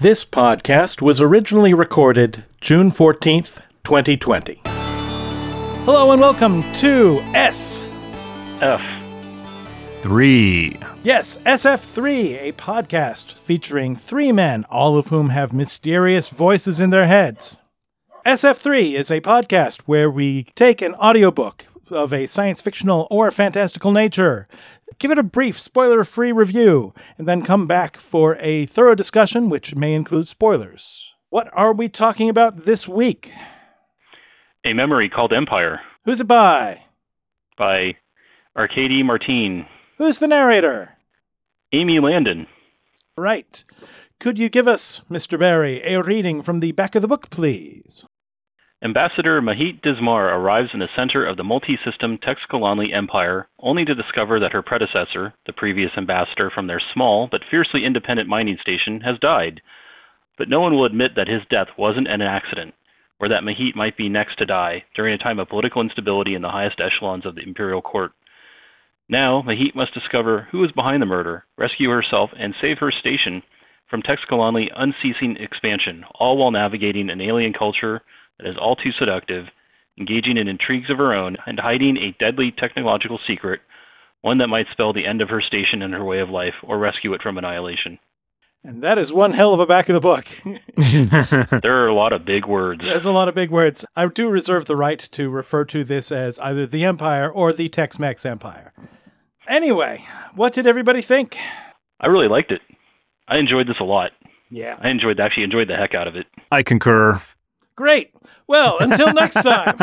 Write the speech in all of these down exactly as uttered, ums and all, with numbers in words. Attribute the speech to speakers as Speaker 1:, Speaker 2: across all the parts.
Speaker 1: This podcast was originally recorded June fourteenth, twenty twenty. Hello and welcome to S
Speaker 2: F
Speaker 3: three.
Speaker 1: Yes, S F three, a podcast featuring three men, all of whom have mysterious voices in their heads. S F three is a podcast where we take an audiobook of a science fictional or fantastical nature, give it a brief spoiler-free review, and then come back for a thorough discussion which may include spoilers. What are we talking about this week?
Speaker 2: A Memory Called Empire
Speaker 1: Who's it by?
Speaker 2: by Arkady Martine.
Speaker 1: Who's the narrator?
Speaker 2: Amy Landon.
Speaker 1: Right. Could you give us, Mister Barry, a reading from the back of the book, please?
Speaker 2: Ambassador Mahit Dismar arrives in the center of the multi-system Texcolanli Empire, only to discover that her predecessor, the previous ambassador from their small but fiercely independent mining station, has died. But no one will admit that his death wasn't an accident, or that Mahit might be next to die during a time of political instability in the highest echelons of the imperial court. Now, Mahit must discover who is behind the murder, rescue herself, and save her station from Texcolanli unceasing expansion, all while navigating an alien culture that is all too seductive, engaging in intrigues of her own, and hiding a deadly technological secret, one that might spell the end of her station and her way of life, or rescue it from annihilation.
Speaker 1: And that is one hell of a back of the book.
Speaker 2: There are a lot of big words.
Speaker 1: There's a lot of big words. I do reserve the right to refer to this as either the Empire or the Tex-Mex Empire. Anyway, what did everybody think?
Speaker 2: I really liked it. I enjoyed this a lot.
Speaker 1: Yeah.
Speaker 2: I enjoyed, actually enjoyed the heck out of it.
Speaker 3: I concur.
Speaker 1: Great. Well, until next time.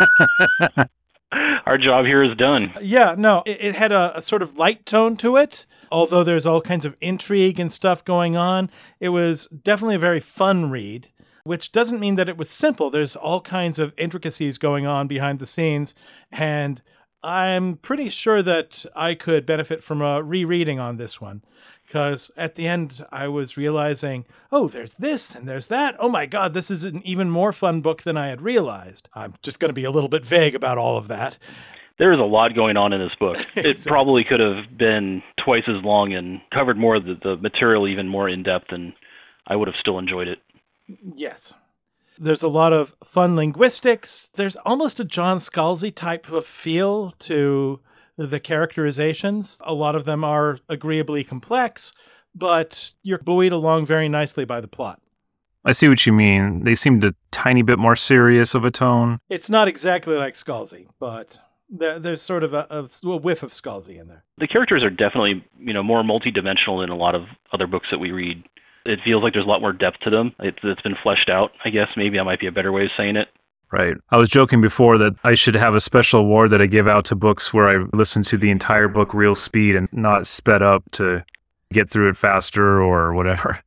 Speaker 2: Our job here is done.
Speaker 1: Yeah, no, it, it had a, a sort of light tone to it. Although there's all kinds of intrigue and stuff going on, it was definitely a very fun read, which doesn't mean that it was simple. There's all kinds of intricacies going on behind the scenes, and I'm pretty sure that I could benefit from a rereading on this one. Because at the end, I was realizing, oh, there's this and there's that. Oh my God, this is an even more fun book than I had realized. I'm just going to be a little bit vague about all of that.
Speaker 2: There is a lot going on in this book. It
Speaker 1: Exactly.
Speaker 2: probably could have been twice as long and covered more of the, the material even more in depth, and I would have still enjoyed it.
Speaker 1: Yes. There's a lot of fun linguistics. There's almost a John Scalzi type of feel to the characterizations. A lot of them are agreeably complex, but you're buoyed along very nicely by the plot.
Speaker 3: I see what you mean. They seemed a tiny bit more serious of a tone.
Speaker 1: It's not exactly like Scalzi, but there, there's sort of a, a whiff of Scalzi in there.
Speaker 2: The characters are definitely, you know, more multidimensional than a lot of other books that we read. It feels like there's a lot more depth to them. It, it's been fleshed out, I guess. Maybe that might be a better way of saying it.
Speaker 3: Right. I was joking before that I should have a special award that I give out to books where I listen to the entire book real speed and not sped up to get through it faster or whatever.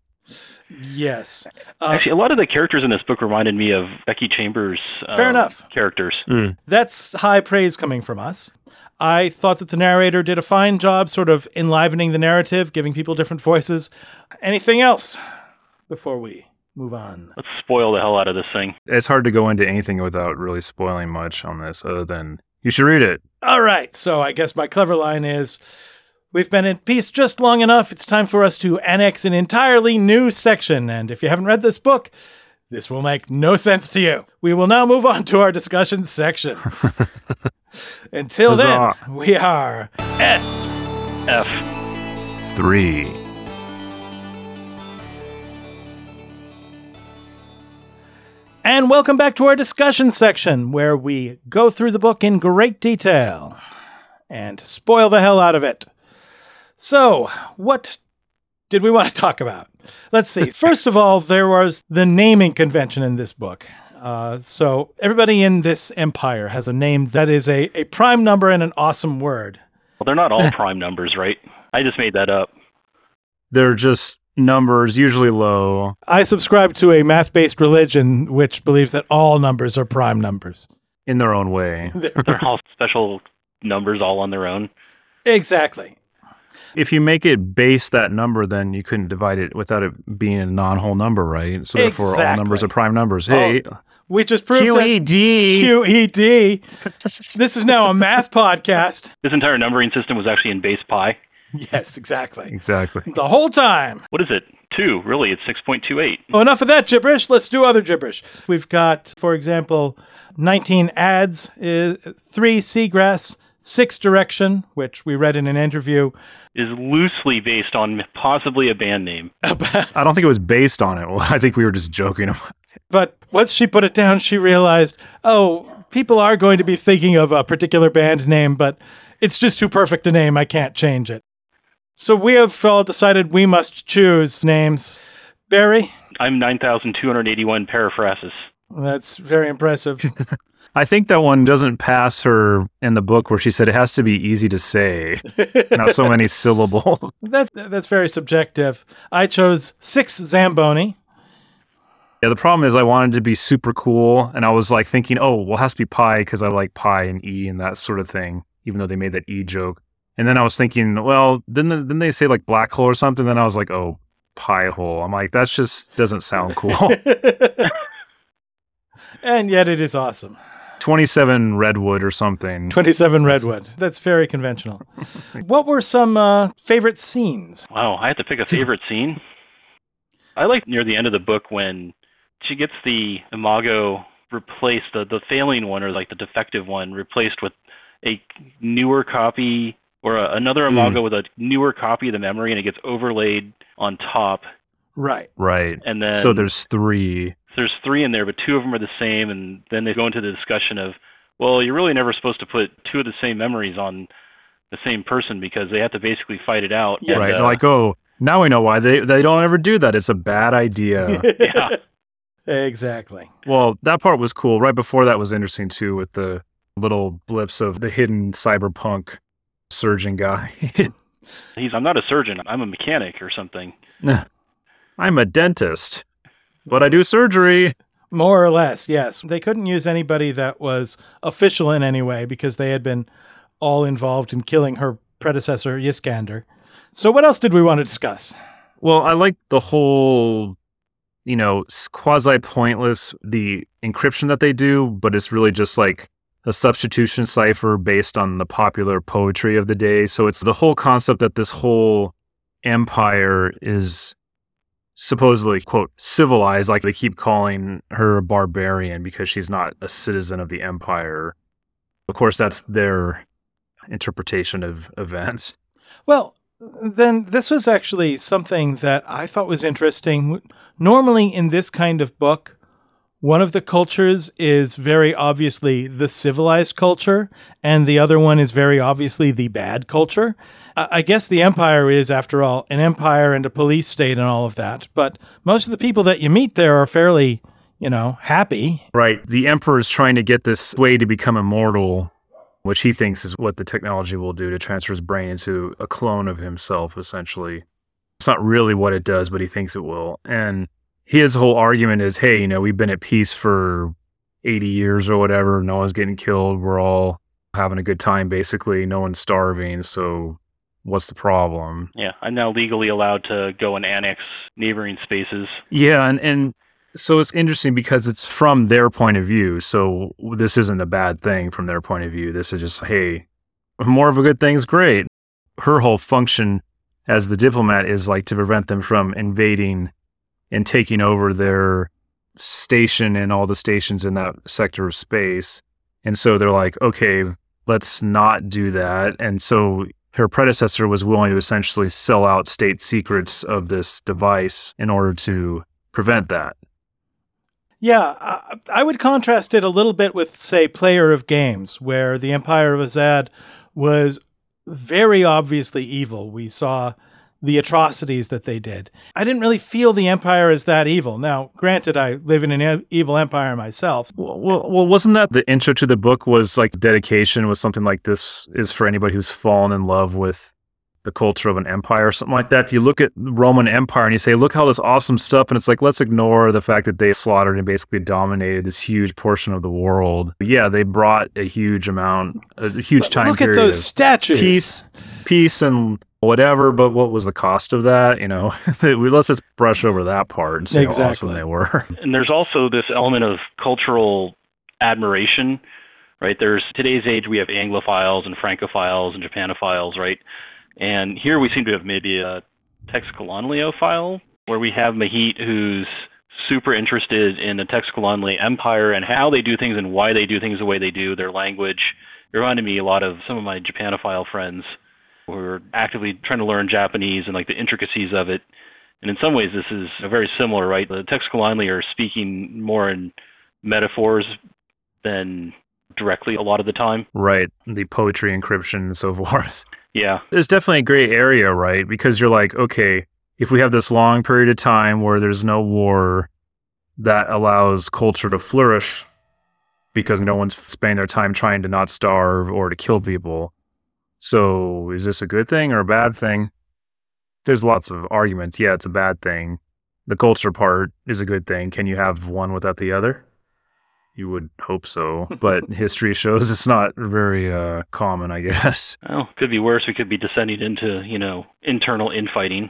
Speaker 1: Yes. Uh,
Speaker 2: Actually, a lot of the characters in this book reminded me of Becky Chambers'
Speaker 1: Fair
Speaker 2: um,
Speaker 1: enough.
Speaker 2: characters.
Speaker 3: Mm.
Speaker 1: That's high praise coming from us. I thought that the narrator did a fine job sort of enlivening the narrative, giving people different voices. Anything else before we move on?
Speaker 2: Let's spoil the hell out of this thing.
Speaker 3: It's hard to go into anything without really spoiling much on this other than you should read it.
Speaker 1: All right. So I guess my clever line is, we've been in peace just long enough. It's time for us to annex an entirely new section. And if you haven't read this book, this will make no sense to you. We will now move on to our discussion section. Until then, we are S
Speaker 2: F.
Speaker 3: Three.
Speaker 1: And welcome back to our discussion section, where we go through the book in great detail and spoil the hell out of it. So, what did we want to talk about? Let's see. First of all, there was the naming convention in this book. Uh, so, everybody in this empire has a name that is a, a prime number and an awesome word.
Speaker 2: Well, they're not all prime numbers, right? I just made that up.
Speaker 3: They're just numbers, usually low.
Speaker 1: I subscribe to a math-based religion which believes that all numbers are prime numbers.
Speaker 3: In their own way.
Speaker 2: They're all special numbers all on their own.
Speaker 1: Exactly.
Speaker 3: If you make it base that number, then you couldn't divide it without it being a non-whole number, right? So therefore, all
Speaker 1: Exactly.
Speaker 3: numbers are prime numbers. Hey,
Speaker 1: Oh, we just proved
Speaker 3: Q E D.
Speaker 1: it. Q E D. This is now a math podcast.
Speaker 2: This entire numbering system was actually in base pi.
Speaker 1: Yes, exactly.
Speaker 3: Exactly.
Speaker 1: The whole time.
Speaker 2: What is it? two. Really, it's six point two eight.
Speaker 1: Well, enough of that gibberish. Let's do other gibberish. We've got, for example, nineteen ads, uh, three seagrass, six direction, which we read in an interview.
Speaker 2: Is loosely based on possibly a band name.
Speaker 3: I don't think it was based on it. Well, I think we were just joking about it.
Speaker 1: But once she put it down, she realized, oh, people are going to be thinking of a particular band name, but it's just too perfect a name. I can't change it. So we have all decided we must choose names. Barry?
Speaker 2: I'm nine thousand two hundred eighty-one Paraphrasis.
Speaker 1: That's very impressive.
Speaker 3: I think that one doesn't pass her in the book where she said it has to be easy to say, not so many syllables.
Speaker 1: That's that's very subjective. I chose six Zamboni.
Speaker 3: Yeah, the problem is I wanted to be super cool, and I was like thinking, oh, well, it has to be pie because I like pie and E and that sort of thing, even though they made that E joke. And then I was thinking, well, didn't they, didn't they say like black hole or something? Then I was like, oh, pie hole. I'm like, that just doesn't sound cool.
Speaker 1: And yet it is awesome.
Speaker 3: twenty-seven Redwood or something.
Speaker 1: twenty-seven Redwood. That's very conventional. What were some uh, favorite scenes?
Speaker 2: Wow, I have to pick a favorite scene. I like near the end of the book when she gets the Imago replaced, the, the failing one or like the defective one replaced with a newer copy or a, another Imago mm. with a newer copy of the memory, and it gets overlaid on top.
Speaker 1: Right.
Speaker 3: Right.
Speaker 2: And then
Speaker 3: so there's three.
Speaker 2: There's three in there, but two of them are the same, and then they go into the discussion of, well, you're really never supposed to put two of the same memories on the same person because they have to basically fight it out.
Speaker 1: Yes.
Speaker 3: Right.
Speaker 2: And, uh,
Speaker 3: They're like, oh, now we know why they, they don't ever do that. It's a bad idea.
Speaker 2: Yeah.
Speaker 1: Exactly.
Speaker 3: Well, that part was cool. Right before that was interesting, too, with the little blips of the hidden cyberpunk surgeon guy.
Speaker 2: He's, I'm not a surgeon. I'm a mechanic or something.
Speaker 3: I'm a dentist. But I do surgery.
Speaker 1: More or less, yes. They couldn't use anybody that was official in any way because they had been all involved in killing her predecessor, Yiskander. So what else did we want to discuss?
Speaker 3: Well, I like the whole, you know, quasi-pointless, the encryption that they do, but it's really just like a substitution cipher based on the popular poetry of the day. So it's the whole concept that this whole empire is supposedly, quote, civilized, like they keep calling her a barbarian because she's not a citizen of the empire. Of course, that's their interpretation of events.
Speaker 1: Well, then this was actually something that I thought was interesting. Normally in this kind of book, one of the cultures is very obviously the civilized culture, and the other one is very obviously the bad culture. I guess the empire is, after all, an empire and a police state and all of that. But most of the people that you meet there are fairly, you know, happy.
Speaker 3: Right. The emperor is trying to get this way to become immortal, which he thinks is what the technology will do to transfer his brain into a clone of himself, essentially. It's not really what it does, but he thinks it will. And his whole argument is, hey, you know, we've been at peace for eighty years or whatever. No one's getting killed. We're all having a good time, basically. No one's starving. So what's the problem?
Speaker 2: Yeah, I'm now legally allowed to go and annex neighboring spaces.
Speaker 3: Yeah, and, and so it's interesting because it's from their point of view. So this isn't a bad thing from their point of view. This is just, hey, more of a good thing's great. Her whole function as the diplomat is like to prevent them from invading and taking over their station and all the stations in that sector of space. And so they're like, okay, let's not do that. And so her predecessor was willing to essentially sell out state secrets of this device in order to prevent that.
Speaker 1: Yeah, I, I would contrast it a little bit with, say, Player of Games, where the Empire of Azad was very obviously evil. We saw the atrocities that they did. I didn't really feel the Empire as that evil. Now, granted, I live in an e- evil empire myself.
Speaker 3: Well, well, well, wasn't that the intro to the book was like dedication was something like this is for anybody who's fallen in love with the culture of an empire or something like that. You look at the Roman Empire and you say, look how this awesome stuff. And it's like, let's ignore the fact that they slaughtered and basically dominated this huge portion of the world. Yeah, they brought a huge amount, a huge time
Speaker 1: look
Speaker 3: period.
Speaker 1: Look at those statues.
Speaker 3: Peace, peace and whatever, but what was the cost of that? You know, let's just brush over that part and say
Speaker 1: exactly.
Speaker 3: how awesome they were.
Speaker 2: And there's also this element of cultural admiration, right? There's today's age, we have Anglophiles and Francophiles and Japanophiles, right? And here we seem to have maybe a Texcolonliophile where we have Mahit, who's super interested in the Texcolanli Empire and how they do things and why they do things the way they do, their language. It reminded me a lot of some of my Japanophile friends who are actively trying to learn Japanese and like the intricacies of it. And in some ways, this is very similar, right? The Texcolanli are speaking more in metaphors than directly a lot of the time.
Speaker 3: Right. The poetry encryption and so forth.
Speaker 2: Yeah.
Speaker 3: There's definitely a gray area, right? Because you're like, okay, if we have this long period of time where there's no war that allows culture to flourish because no one's spending their time trying to not starve or to kill people. So is this a good thing or a bad thing? There's lots of arguments. Yeah, it's a bad thing. The culture part is a good thing. Can you have one without the other? You would hope so, but history shows it's not very uh, common, I guess.
Speaker 2: Well, could be worse. We could be descending into, you know, internal infighting.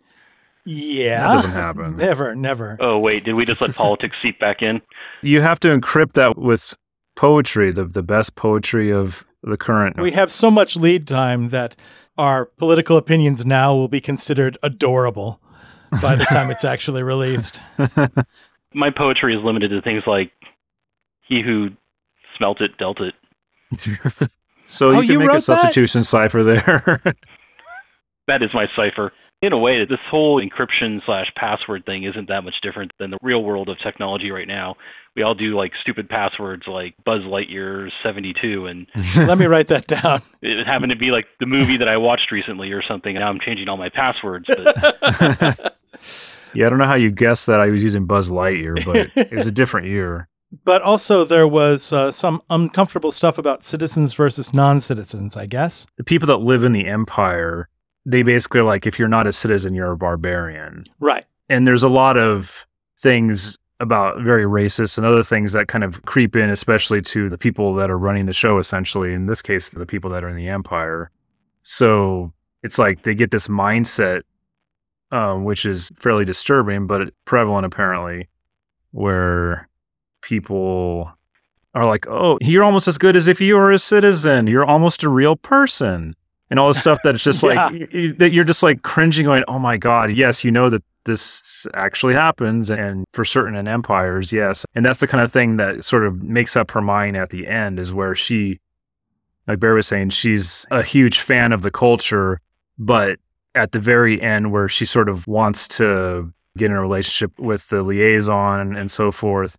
Speaker 1: Yeah.
Speaker 3: That doesn't happen.
Speaker 1: Never, never.
Speaker 2: Oh, wait, did we just let politics seep back in?
Speaker 3: You have to encrypt that with poetry, the, the best poetry of the current.
Speaker 1: We have so much lead time that our political opinions now will be considered adorable by the time it's actually released.
Speaker 2: My poetry is limited to things like, he who smelt it, dealt it.
Speaker 3: So
Speaker 1: Oh,
Speaker 3: you can
Speaker 1: you
Speaker 3: make
Speaker 1: wrote
Speaker 3: a substitution cipher there.
Speaker 2: That is my cipher. In a way, this whole encryption slash password thing isn't that much different than the real world of technology right now. We all do like stupid passwords like Buzz Lightyear seventy-two, and
Speaker 1: Let me write that down.
Speaker 2: it happened to be like the movie that I watched recently or something, and now I'm changing all my passwords. But
Speaker 3: Yeah, I don't know how you guessed that I was using Buzz Lightyear, but it was a different year.
Speaker 1: But also there was uh, some uncomfortable stuff about citizens versus non-citizens, I guess.
Speaker 3: The people that live in the Empire, they basically are like, if you're not a citizen, you're a barbarian.
Speaker 1: Right.
Speaker 3: And there's a lot of things about very racist and other things that kind of creep in, especially to the people that are running the show, essentially. In this case, the people that are in the Empire. So it's like they get this mindset, um, which is fairly disturbing, but prevalent apparently, where people are like, oh, you're almost as good as if you were a citizen. You're almost a real person. And all this stuff that's just
Speaker 1: Yeah.
Speaker 3: like, y- that you're just like cringing going, oh my God, yes, you know that this actually happens. And for certain in empires, yes. And that's the kind of thing that sort of makes up her mind at the end, is where she, like Barry was saying, she's a huge fan of the culture, but at the very end where she sort of wants to get in a relationship with the liaison and so forth,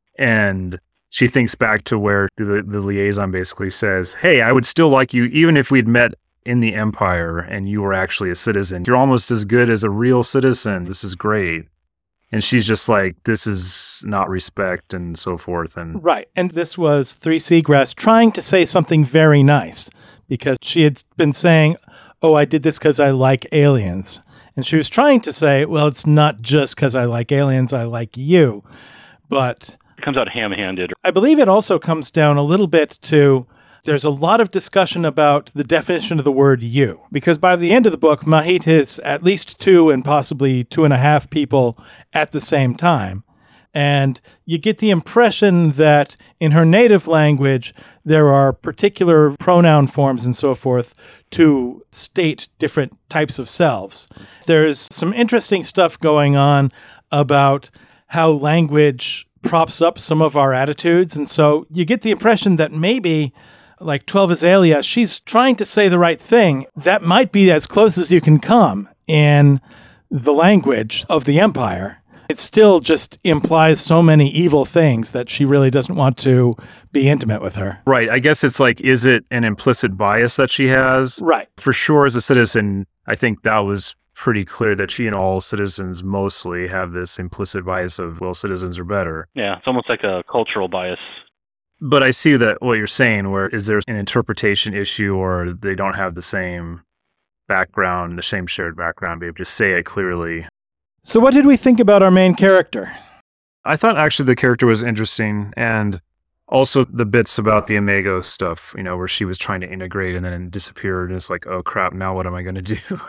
Speaker 3: and she thinks back to where the, the liaison basically says, hey, I would still like you even if we'd met in the Empire and you were actually a citizen. You're almost as good as a real citizen. This is great. And she's just like, this is not respect and so forth. And
Speaker 1: Right. And this was Three Seagrass trying to say something very nice, because she had been saying, oh, I did this because I like aliens. And she was trying to say, well, it's not just because I like aliens, I like you. But
Speaker 2: it comes out ham-handed.
Speaker 1: I believe it also comes down a little bit to, there's a lot of discussion about the definition of the word you. Because by the end of the book, Mahit is at least two and possibly two and a half people at the same time. And you get the impression that in her native language, there are particular pronoun forms and so forth to state different types of selves. There's some interesting stuff going on about how language props up some of our attitudes. And so you get the impression that maybe, like twelve Azalea, she's trying to say the right thing. That might be as close as you can come in the language of the Empire. It still just implies so many evil things that she really doesn't want to be intimate with her.
Speaker 3: right, I guess it's like, is it an implicit bias that she has?
Speaker 1: Right.
Speaker 3: For sure, as a citizen, I think that was pretty clear that she and all citizens mostly have this implicit bias of, well, citizens are better.
Speaker 2: Yeah, it's almost like a cultural bias.
Speaker 3: But I see that what you're saying, where is there an interpretation issue, or they don't have the same background, the same shared background, be able to say it clearly.
Speaker 1: So what did we think about our main character?
Speaker 3: I thought actually the character was interesting, and also the bits about the Imago stuff, you know, where she was trying to integrate and then it disappeared, and it's like, oh crap, now what am I going to do?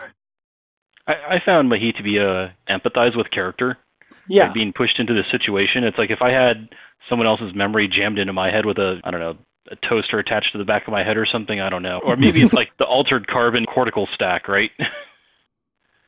Speaker 2: I, I found Mahit to be a empathize with character.
Speaker 1: Yeah.
Speaker 2: Like being pushed into the situation. It's like if I had someone else's memory jammed into my head with a, I don't know, a toaster attached to the back of my head or something, I don't know. Or maybe it's like the altered carbon cortical stack, right?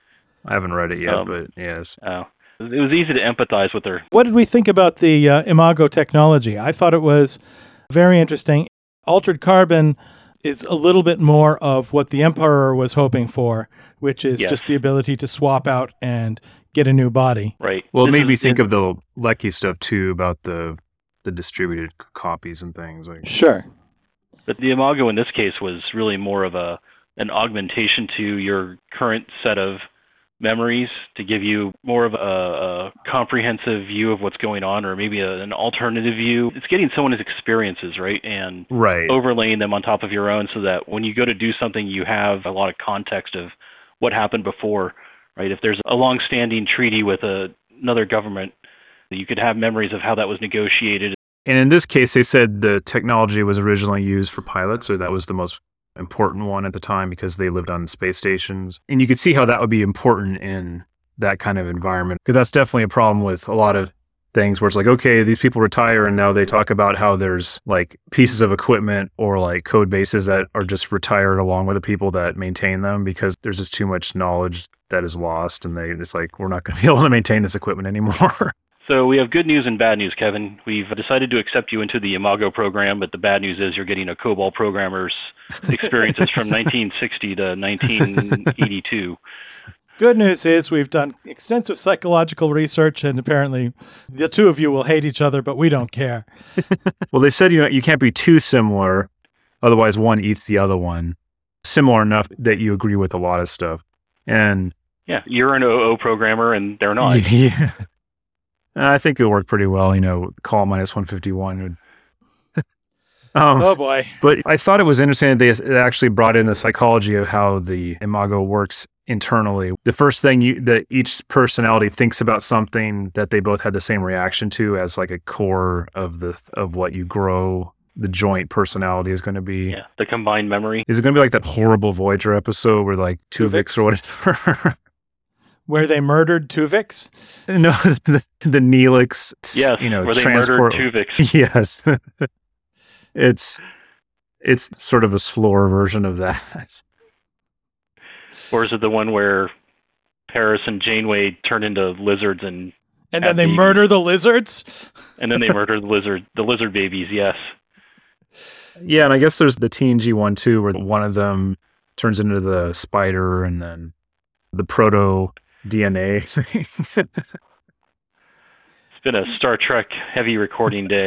Speaker 3: I haven't read it yet,
Speaker 2: Um,
Speaker 3: but yes.
Speaker 2: Oh, it was easy to empathize with her.
Speaker 1: What did we think about the uh, Imago technology? I thought it was very interesting. Altered carbon is a little bit more of what the Emperor was hoping for, which is
Speaker 2: Yes.
Speaker 1: just the ability to swap out and get a new body.
Speaker 2: Right.
Speaker 3: Well, it
Speaker 2: This
Speaker 3: made me
Speaker 2: is-
Speaker 3: think of the Lecky stuff too, about the the distributed c- copies and things. Like,
Speaker 1: Sure.
Speaker 2: But the Imago in this case was really more of a an augmentation to your current set of memories to give you more of a, a comprehensive view of what's going on, or maybe a, an alternative view. It's getting someone's experiences, right, and
Speaker 3: right.
Speaker 2: overlaying them on top of your own so that when you go to do something, you have a lot of context of what happened before, right? If there's a long-standing treaty with a, another government, you could have memories of how that was negotiated.
Speaker 3: And in this case, they said the technology was originally used for pilots, so that was the most important one at the time because they lived on space stations. And you could see how that would be important in that kind of environment. Because that's definitely a problem with a lot of things where it's like, okay, these people retire and now they talk about how there's like pieces of equipment or like code bases that are just retired along with the people that maintain them because there's just too much knowledge that is lost. And they it's like, we're not going to be able to maintain this equipment anymore.
Speaker 2: So we have good news and bad news, Kevin. We've decided to accept you into the Imago program, but the bad news is you're getting a COBOL programmer's experiences from nineteen sixty to nineteen eighty-two.
Speaker 1: Good news is we've done extensive psychological research, and apparently the two of you will hate each other, but we don't care.
Speaker 3: Well, they said, you know, you can't be too similar. Otherwise, one eats the other one. Similar enough that you agree with a lot of stuff. And
Speaker 2: Yeah, you're an O O programmer and they're not.
Speaker 3: yeah. I think it worked pretty well, you know, call minus one fifty-one would. um,
Speaker 1: Oh boy.
Speaker 3: But I thought it was interesting that they it actually brought in the psychology of how the Imago works internally. The first thing you, that each personality thinks about something that they both had the same reaction to as like a core of the of what you grow the joint personality is going to be.
Speaker 2: Yeah, the combined memory.
Speaker 3: Is it going to be like that horrible Voyager episode where like
Speaker 1: Tuvix?
Speaker 3: Tuvix or whatever?
Speaker 1: Where they murdered Tuvix?
Speaker 3: No, the, the Neelix,
Speaker 2: Yes,
Speaker 3: you know,
Speaker 2: where they
Speaker 3: transport.
Speaker 2: murdered Tuvix.
Speaker 3: Yes. it's it's sort of a slower version of that.
Speaker 2: Or is it the one where Paris and Janeway turn into lizards and
Speaker 1: And
Speaker 2: Have
Speaker 1: then they
Speaker 2: babies.
Speaker 1: murder the lizards?
Speaker 2: and then they murder the lizard the lizard babies? Yes.
Speaker 3: Yeah, and I guess there's the T N G one too, where one of them turns into the spider and then the proto D N A thing.
Speaker 2: It's been a Star Trek heavy recording day.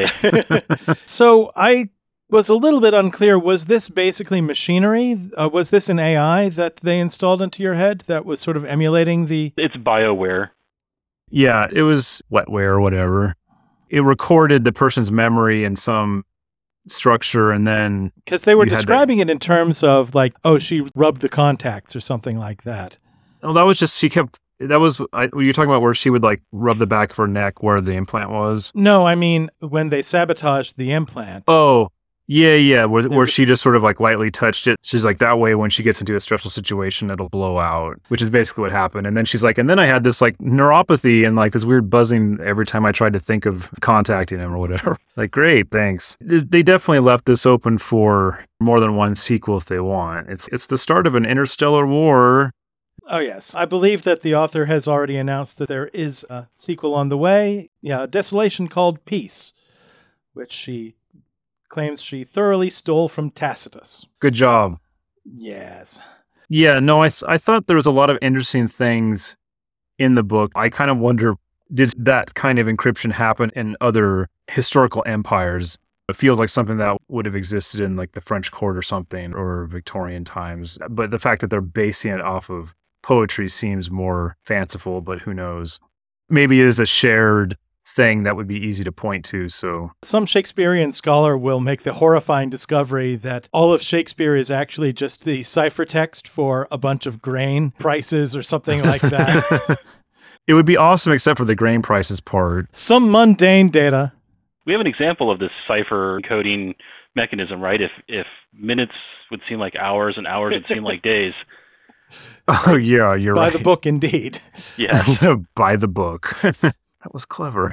Speaker 1: So I was a little bit unclear. Was this basically machinery? Uh, was this an A I that they installed into your head that was sort of emulating the...
Speaker 2: It's BioWare.
Speaker 3: Yeah, it was wetware or whatever. It recorded the person's memory in some structure and then
Speaker 1: Because they were
Speaker 3: You had
Speaker 1: describing it in terms of like, oh, she rubbed the contacts or something like that.
Speaker 3: oh, that was just she kept that was I, were you talking about where she would like rub the back of her neck where the implant was?
Speaker 1: No, I mean, when they sabotaged the implant.
Speaker 3: Oh, yeah, yeah, where,
Speaker 1: They're
Speaker 3: where
Speaker 1: just-
Speaker 3: she just sort of like lightly touched it. She's like, that way when she gets into a stressful situation, it'll blow out, which is basically what happened. And then she's like, and then I had this like neuropathy and like this weird buzzing every time I tried to think of contacting him or whatever. Like, great, thanks. They definitely left this open for more than one sequel if they want. It's it's the start of an interstellar war.
Speaker 1: Oh, yes. I believe that the author has already announced that there is a sequel on the way. Yeah, a desolation called Peace, which she claims she thoroughly stole from Tacitus.
Speaker 3: Good job.
Speaker 1: Yes.
Speaker 3: Yeah, no, I, I thought there was a lot of interesting things in the book. I kind of wonder, did that kind of encryption happen in other historical empires? It feels like something that would have existed in like the French court or something, or Victorian times. But the fact that they're basing it off of poetry seems more fanciful, but who knows? Maybe it is a shared thing that would be easy to point to, so...
Speaker 1: Some Shakespearean scholar will make the horrifying discovery that all of Shakespeare is actually just the ciphertext for a bunch of grain prices or something like that.
Speaker 3: It would be awesome except for the grain prices part.
Speaker 1: Some mundane data.
Speaker 2: We have an example of this cipher coding mechanism, right? If if minutes would seem like hours and hours would seem like days.
Speaker 3: Oh, yeah, you're
Speaker 1: By
Speaker 3: right.
Speaker 1: the book, indeed.
Speaker 2: Yeah.
Speaker 3: By the book. That was clever.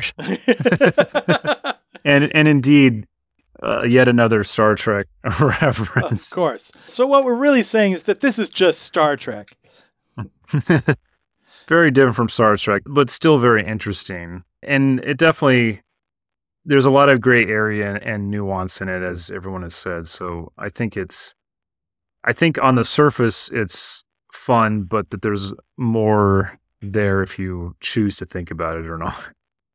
Speaker 3: and and indeed, uh, yet another Star Trek
Speaker 1: Of
Speaker 3: reference.
Speaker 1: course. So what we're really saying is that this is just Star Trek.
Speaker 3: Very different from Star Trek, but still very interesting. And it definitely, there's a lot of gray area and nuance in it, as everyone has said. So I think it's, I think on the surface, it's fun, but that there's more there if you choose to think about it or not.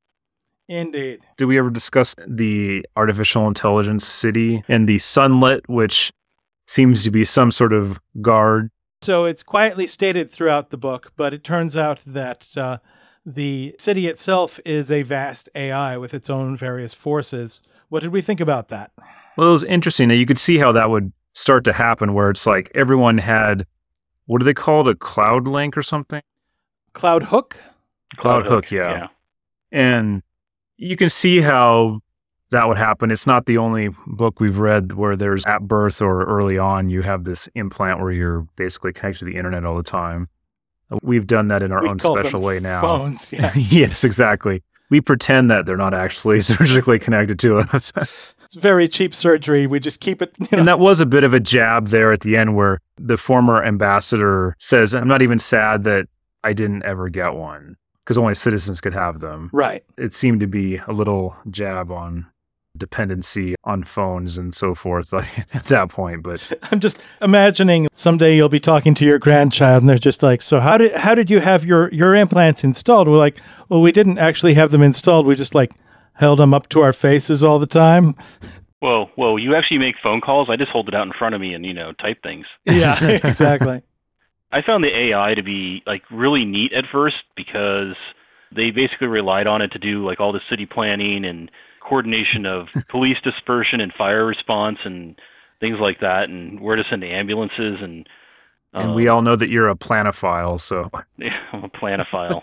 Speaker 1: Indeed.
Speaker 3: Did we ever discuss the artificial intelligence city and the Sunlit, which seems to be some sort of guard?
Speaker 1: So it's quietly stated throughout the book, but it turns out that uh, the city itself is a vast A I with its own various forces. What did we think about that?
Speaker 3: Well, it was interesting. You could see how that would start to happen, where it's like everyone had, what do they call it, a cloud link or something?
Speaker 1: Cloud Hook?
Speaker 3: Cloud, cloud Hook, hook yeah. yeah. And you can see how that would happen. It's not the only book we've read where there's at birth or early on, you have this implant where you're basically connected to the internet all the time. We've done that in our
Speaker 1: we
Speaker 3: own
Speaker 1: call
Speaker 3: special
Speaker 1: them
Speaker 3: way now.
Speaker 1: Phones, yes.
Speaker 3: Yes, exactly. We pretend that they're not actually surgically connected to us.
Speaker 1: It's very cheap surgery. We just keep it. You know.
Speaker 3: And that was a bit of a jab there at the end where the former ambassador says, I'm not even sad that I didn't ever get one because only citizens could have them.
Speaker 1: Right.
Speaker 3: It seemed to be a little jab on dependency on phones and so forth like, at that point. But
Speaker 1: I'm just imagining someday you'll be talking to your grandchild and they're just like, so how did how did you have your, your implants installed? We're like, well, we didn't actually have them installed. We just like held them up to our faces all the time.
Speaker 2: Well, well, you actually make phone calls. I just hold it out in front of me and, you know, type things.
Speaker 1: Yeah, exactly.
Speaker 2: I found the A I to be like really neat at first because they basically relied on it to do like all the city planning and coordination of police dispersion and fire response and things like that, and where to send ambulances. And um,
Speaker 3: and we all know that you're a planophile, so.
Speaker 2: Yeah, I'm a planophile.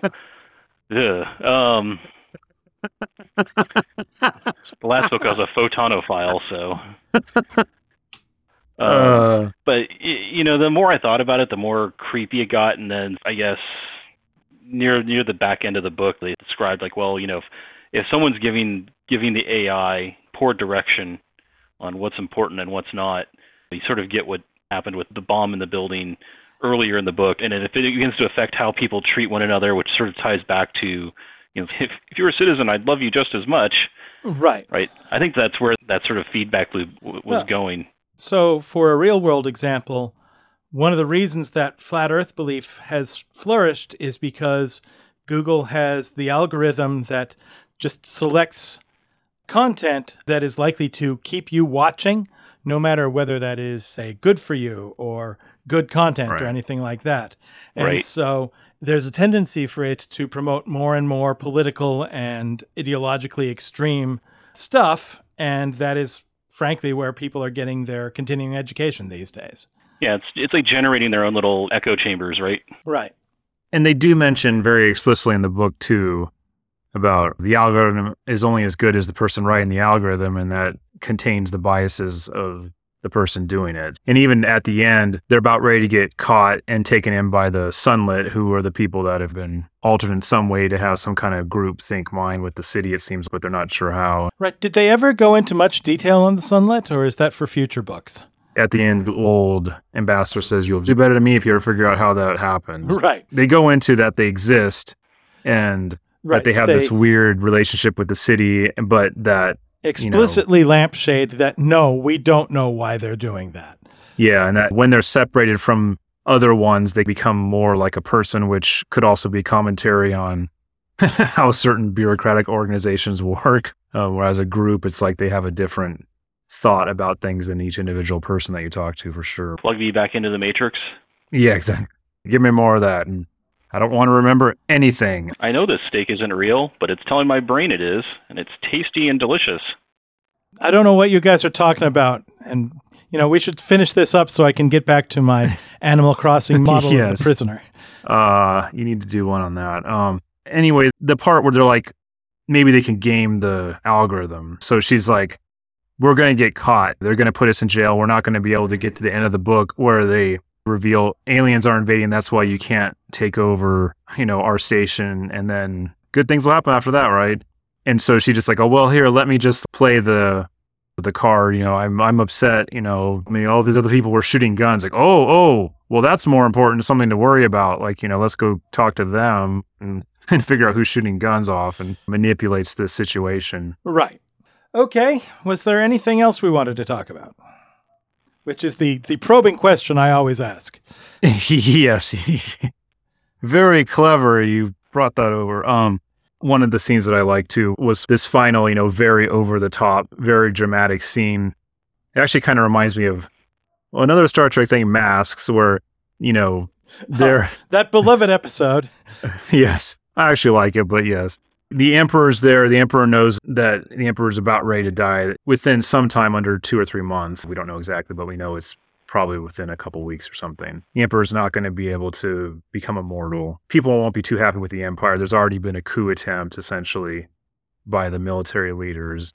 Speaker 2: Ugh. Um, the last book I was a photonophile, so. Uh, uh, but, you know, the more I thought about it, the more creepy it got. And then I guess near near the back end of the book, they described like, well, you know, if, if someone's giving giving the A I poor direction on what's important and what's not, you sort of get what happened with the bomb in the building earlier in the book. And if it begins to affect how people treat one another, which sort of ties back to, you know, if, if you're a citizen, I'd love you just as much.
Speaker 1: Right.
Speaker 2: Right. I think that's where that sort of feedback loop w- was well, going.
Speaker 1: So for a real world example, one of the reasons that flat earth belief has flourished is because Google has the algorithm that just selects content that is likely to keep you watching, no matter whether that is, say, good for you or good content right. or anything like that. And
Speaker 2: right.
Speaker 1: so there's a tendency for it to promote more and more political and ideologically extreme stuff, and that is frankly where people are getting their continuing education these days.
Speaker 2: Yeah, it's it's like generating their own little echo chambers, right?
Speaker 1: Right.
Speaker 3: And they do mention very explicitly in the book, too, about the algorithm is only as good as the person writing the algorithm, and that contains the biases of the person doing it. And even at the end, they're about ready to get caught and taken in by the Sunlit, who are the people that have been altered in some way to have some kind of group think mind with the city, it seems, but they're not sure how.
Speaker 1: Right. Did they ever go into much detail on the Sunlit, or is that for future books?
Speaker 3: At the end, the old ambassador says, you'll do better than me if you ever figure out how that happens.
Speaker 1: Right.
Speaker 3: They go into that they exist and
Speaker 1: right.
Speaker 3: that they have they, this weird relationship with the city, but that
Speaker 1: explicitly
Speaker 3: you know,
Speaker 1: lampshade that, no, we don't know why they're doing that.
Speaker 3: Yeah, and that when they're separated from other ones, they become more like a person, which could also be commentary on how certain bureaucratic organizations work. Uh, whereas a group, it's like they have a different thought about things than each individual person that you talk to, for sure.
Speaker 2: Plug me back into the Matrix?
Speaker 3: Yeah, exactly. Give me more of that. And I don't want to remember anything.
Speaker 2: I know this steak isn't real, but it's telling my brain it is, and it's tasty and delicious.
Speaker 1: I don't know what you guys are talking about, and you know we should finish this up so I can get back to my Animal Crossing model yes. of the prisoner.
Speaker 3: Uh, you need to do one on that. Um, anyway, the part where they're like, maybe they can game the algorithm. So she's like, we're going to get caught. They're going to put us in jail. We're not going to be able to get to the end of the book where they reveal aliens are invading. That's why you can't take over, you know, our station. And then good things will happen after that, right? And so she just like, oh, well, here, let me just play the the card. You know, I'm I'm upset. You know, I mean, all these other people were shooting guns. Like, oh, oh, well, that's more important, something to worry about. Like, you know, let's go talk to them and, and figure out who's shooting guns off and manipulates this situation.
Speaker 1: Right. Okay. Was there anything else we wanted to talk about? Which is the, the probing question I always ask.
Speaker 3: Yes. Very clever. You brought that over. Um, one of the scenes that I liked too was this final, you know, very over the top, very dramatic scene. It actually kind of reminds me of well, another Star Trek thing, Masks, where, you know, they're...
Speaker 1: Oh, that beloved episode.
Speaker 3: Yes. I actually like it, but yes. The Emperor's there. The Emperor knows that the Emperor's about ready to die within some time under two or three months. We don't know exactly, but we know it's probably within a couple weeks or something. The Emperor's not going to be able to become immortal. People won't be too happy with the Empire. There's already been a coup attempt, essentially, by the military leaders.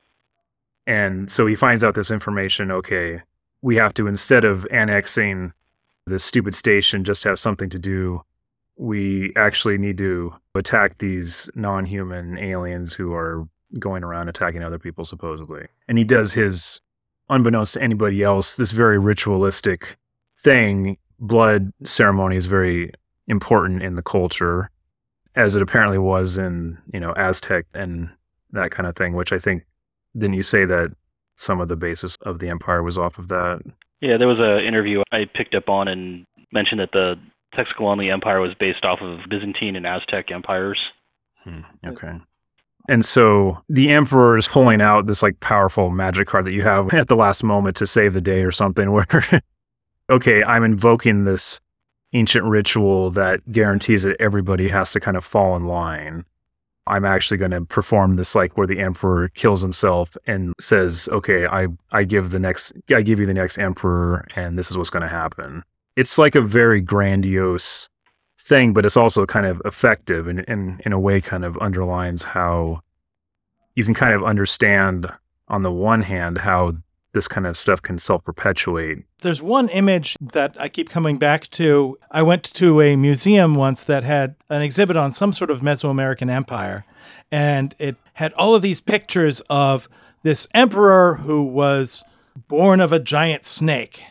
Speaker 3: And so he finds out this information, okay, we have to, instead of annexing this stupid station, just have something to do. We actually need to attack these non-human aliens who are going around attacking other people, supposedly. And he does his, unbeknownst to anybody else, this very ritualistic thing. Blood ceremony is very important in the culture, as it apparently was in, you know, Aztec and that kind of thing, which I think, didn't you say that some of the basis of the Empire was off of that?
Speaker 2: Yeah, there was an interview I picked up on and mentioned that the Teixcatlanli Empire was based off of Byzantine and Aztec empires.
Speaker 3: Hmm, okay. And so the Emperor is pulling out this like powerful magic card that you have at the last moment to save the day or something where, okay, I'm invoking this ancient ritual that guarantees that everybody has to kind of fall in line. I'm actually going to perform this, like where the Emperor kills himself and says, okay, I, I give the next, I give you the next Emperor and this is what's going to happen. It's like a very grandiose thing, but it's also kind of effective and, and in a way kind of underlines how you can kind of understand on the one hand how this kind of stuff can self-perpetuate.
Speaker 1: There's one image that I keep coming back to. I went to a museum once that had an exhibit on some sort of Mesoamerican empire, and it had all of these pictures of this emperor who was born of a giant snake.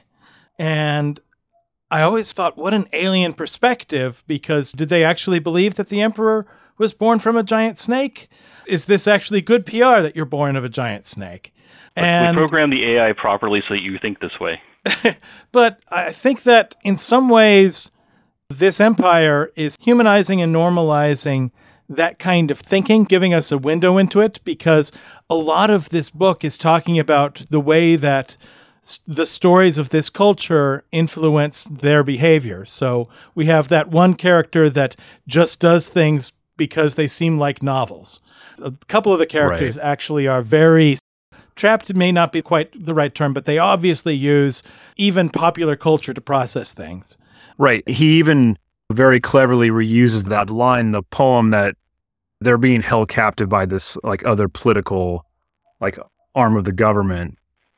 Speaker 1: And I always thought, what an alien perspective, because did they actually believe that the emperor was born from a giant snake? Is this actually good P R that you're born of a giant snake?
Speaker 2: And we program the A I properly so that you think this way.
Speaker 1: But I think that in some ways, this empire is humanizing and normalizing that kind of thinking, giving us a window into it, because a lot of this book is talking about the way that the stories of this culture influence their behavior. So we have that one character that just does things because they seem like novels. A couple of the characters right. actually are very trapped, may not be quite the right term, but they obviously use even popular culture to process things.
Speaker 3: Right. He even very cleverly reuses that line in the poem that they're being held captive by this like other political like arm of the government.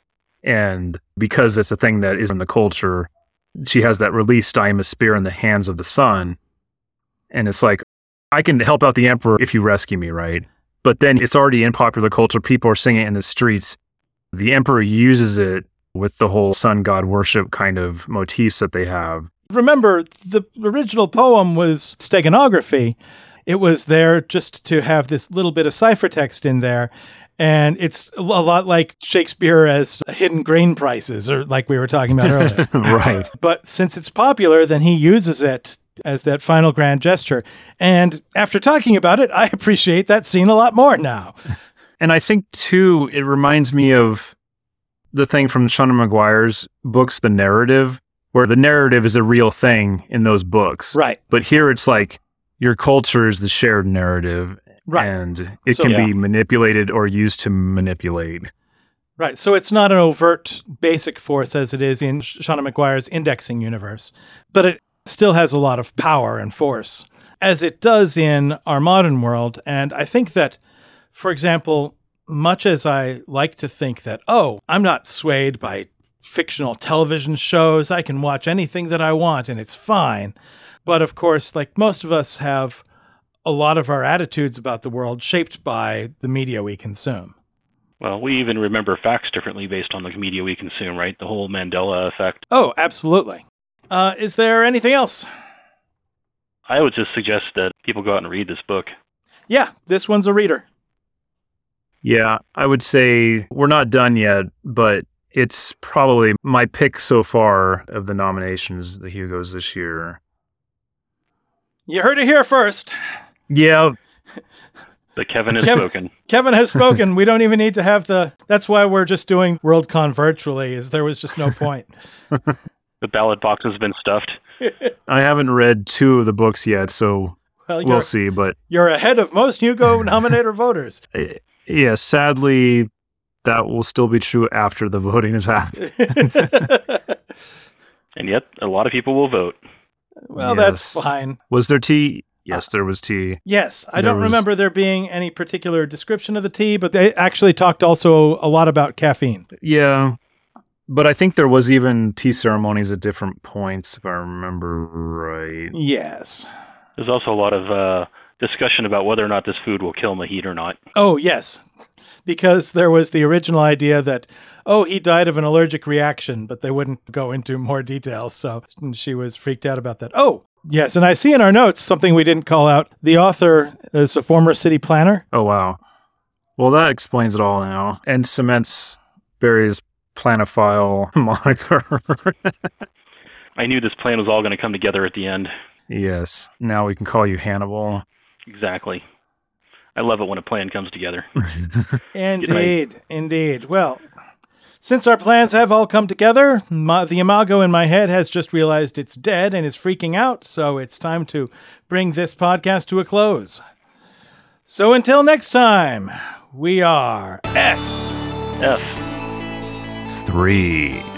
Speaker 3: And because it's a thing that is in the culture, she has that release, I am a spear in the hands of the sun. And it's like, I can help out the emperor if you rescue me, right? But then it's already in popular culture. People are singing it in the streets. The emperor uses it with the whole sun god worship kind of motifs that they have.
Speaker 1: Remember, the original poem was steganography. It was there just to have this little bit of ciphertext in there. And it's a lot like Shakespeare as hidden grain prices, or like we were talking about earlier.
Speaker 3: Right.
Speaker 1: But since it's popular, then he uses it as that final grand gesture. And after talking about it, I appreciate that scene a lot more now.
Speaker 3: And I think, too, it reminds me of the thing from Seanan McGuire's books, The Narrative, where the narrative is a real thing in those books.
Speaker 1: Right.
Speaker 3: But here it's like your culture is the shared narrative.
Speaker 1: Right.
Speaker 3: And it
Speaker 1: so,
Speaker 3: can
Speaker 1: yeah.
Speaker 3: be manipulated or used to manipulate.
Speaker 1: Right. So it's not an overt basic force as it is in Seanan McGuire's indexing universe, but it still has a lot of power and force, as it does in our modern world. And I think that, for example, much as I like to think that, oh, I'm not swayed by fictional television shows, I can watch anything that I want and it's fine. But of course, like most of us have a lot of our attitudes about the world shaped by the media we consume.
Speaker 2: Well, we even remember facts differently based on the media we consume, right? The whole Mandela effect.
Speaker 1: Oh, absolutely. Uh, is there anything else?
Speaker 2: I would just suggest that people go out and read this book.
Speaker 1: Yeah, this one's a reader.
Speaker 3: Yeah, I would say we're not done yet, but it's probably my pick so far of the nominations, the Hugos this year.
Speaker 1: You heard it here first.
Speaker 3: Yeah.
Speaker 2: But Kevin has
Speaker 1: Kevin,
Speaker 2: spoken.
Speaker 1: Kevin has spoken. We don't even need to have the... That's why we're just doing Worldcon virtually, is there was just no point.
Speaker 2: The ballot box has been stuffed.
Speaker 3: I haven't read two of the books yet, so
Speaker 1: Well,
Speaker 3: we'll see. But
Speaker 1: you're ahead of most Hugo nominator voters.
Speaker 3: yeah, sadly, that will still be true after the voting has happened.
Speaker 2: And yet, a lot of people will vote.
Speaker 1: Well,
Speaker 3: Yes.
Speaker 1: that's fine.
Speaker 3: Was there tea? Yes, there was tea.
Speaker 1: Yes, I
Speaker 3: There
Speaker 1: don't
Speaker 3: was-
Speaker 1: remember there being any particular description of the tea, but they actually talked also a lot about caffeine.
Speaker 3: Yeah. But I think there was even tea ceremonies at different points, if I remember right.
Speaker 1: Yes.
Speaker 2: There's also a lot of uh, discussion about whether or not this food will kill Mahit or not.
Speaker 1: Oh, yes. Because there was the original idea that, oh, he died of an allergic reaction, but they wouldn't go into more details. So she was freaked out about that. Oh, yes. And I see in our notes something we didn't call out. The author is a former city planner.
Speaker 3: Oh, wow. Well, that explains it all now and cements Barry's planophile moniker.
Speaker 2: I knew this plan was all going to come together at the end.
Speaker 3: Yes. Now we can call you Hannibal.
Speaker 2: Exactly. I love it when a plan comes together.
Speaker 1: Indeed. Indeed. Well, since our plans have all come together, ma- the Imago in my head has just realized it's dead and is freaking out. So it's time to bring this podcast to a close. So until next time, we are S.
Speaker 2: F.
Speaker 3: Three.